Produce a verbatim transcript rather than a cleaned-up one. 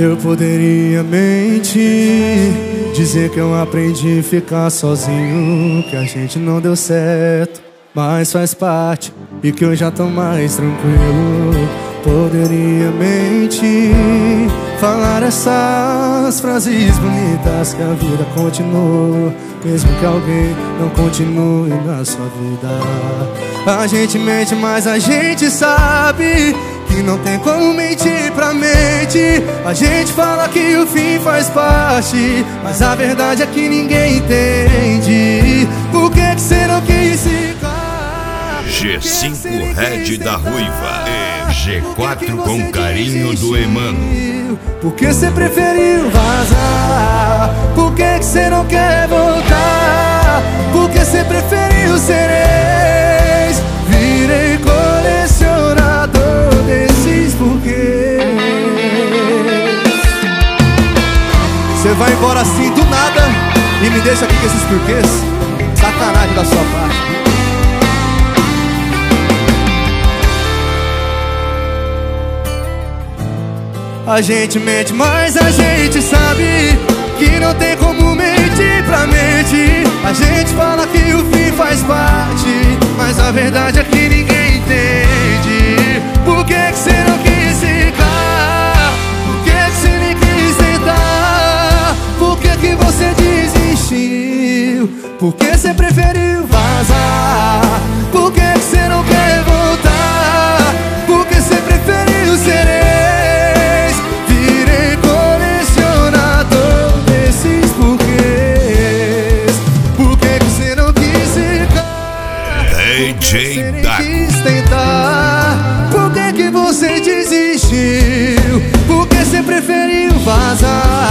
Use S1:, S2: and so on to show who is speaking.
S1: Eu poderia mentir, dizer que eu aprendi a ficar sozinho, que a gente não deu certo, mas faz parte e que eu já tô mais tranquilo. Poderia mentir, falar essas frases bonitas, que a vida continua, mesmo que alguém não continue na sua vida. A gente mente, mas a gente sabe que não tem como mentir pra mente. A gente fala que o fim faz parte, mas a verdade é que ninguém entende. Por que que você não quis ficar?
S2: G cinco Red da Ruiva e G quatro com carinho do Emano.
S1: Por que você preferiu vazar? Por que que você não quer voltar? Por que você preferiu ser ex? Virei colecionador desses porquês. Você vai embora assim do nada e me deixa aqui com esses porquês? Sacanagem da sua parte. A gente mente, mas a gente sabe que não tem como mentir pra mente. A gente fala que o fim faz parte, mas a verdade é que ninguém entende. Por que que você não quis ficar? Por que que você nem quis tentar? Por que que você desistiu? Por que você preferiu vazar? Por que que você não quer voltar? Por que você preferiu ser ex?
S2: D J
S1: Dago. Quis tentar. Por que que você desistiu? Por que você preferiu vazar?